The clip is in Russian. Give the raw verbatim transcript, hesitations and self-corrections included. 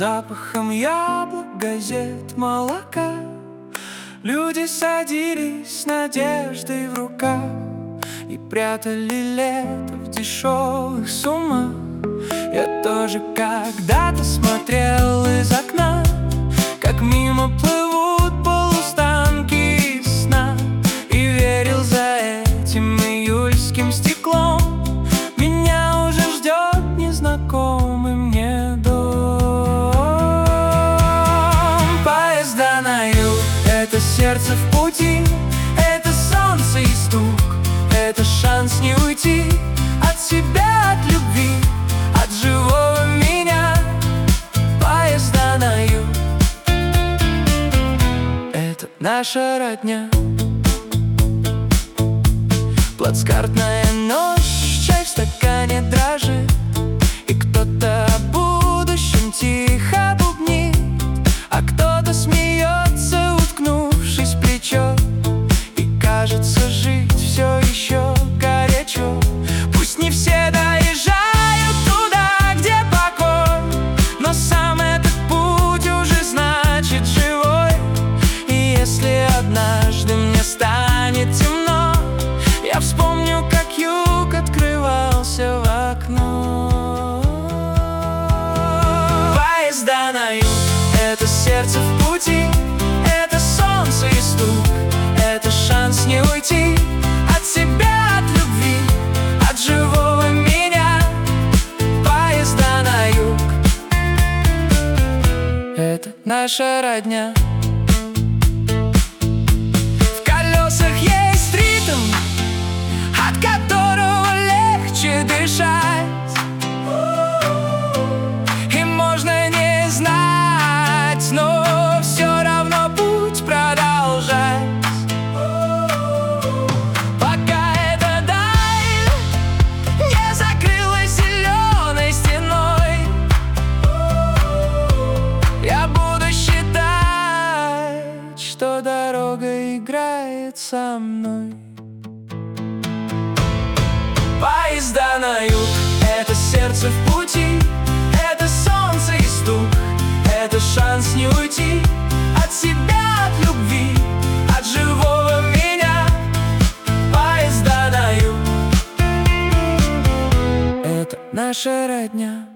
запахом яблок, газет, молока. Люди садились с надеждой в руках и прятали лето в дешевых суммах. Я тоже когда-то смотрел из окна, как мимо плывут полустанки сна, и верил за этим июльским стеклом меня уже ждет незнакомый мне дом. Поезда на юг — это сердце в пути, это солнце и стук, это шанс не уйти от себя, от любви, от живого меня. Поезда на юг — это наша родня. Плацкартная ночь, чай в стакане дрожит, и кто-то о будущем тихо бубнит, а кто-то смеется, уткнувшись в плечо, и кажется, жить все еще горячо. Пусть не все доезжают туда, где покой, но сам этот путь уже значит живой. И если однажды мне станет темно, я вспомню, как юг открывался в окно. Поезда на юг — это сердце в пути, это солнце и стук, это шанс не уйти от себя, от любви, от живого меня. Поезда на юг — это наша родня. В колесах есть ритм, от которого легче дышать, и можно не знать, но все равно путь продолжать. Пока эта даль не закрылась зеленой стеной, я буду считать, что дорога играет со мной. Поезда на юг — это сердце в пути, это солнце и стук, это шанс не уйти от себя, от любви, от живого меня. Поезда на юг — это наша родня.